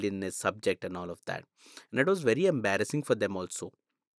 in a subject and all of that, and it was very embarrassing for them also.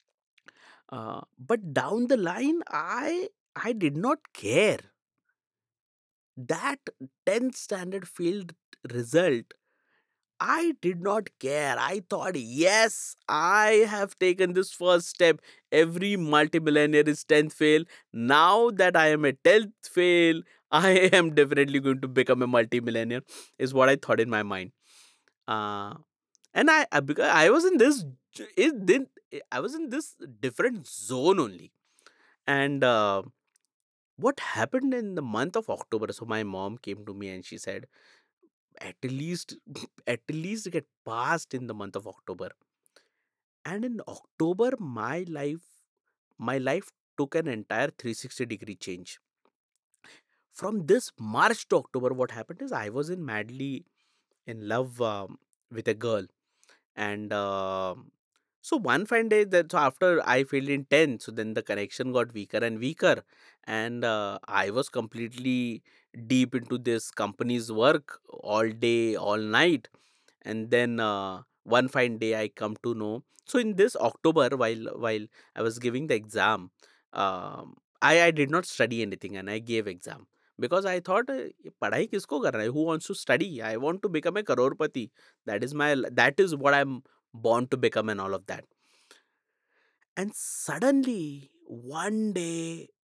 But down the line, I did not care that 10th standard field result. I did not care. I thought, yes, I have taken this first step. Every multimillionaire is 10th fail. Now that I am a 10th fail, I am definitely going to become a multimillionaire, is what I thought in my mind. Uh, and because I was in this, it didn't, I was in this different zone only. And what happened in the month of October? So my mom came to me and she said, at least at least get passed in the month of October. And in October, my life took an entire 360-degree change. From this March to October, what happened is I was in madly in love with a girl. And so one fine day, that so after I failed in 10, so then the connection got weaker and weaker. And I was completely deep into this company's work all day all night. And then one fine day I come to know, so in this October, while I was giving the exam, I did not study anything and I gave exam, because I thought, "ये पढ़ाई किसको करना है? Who wants to study? I want to become a crorepati. That is what I'm born to become," and all of that. And suddenly one day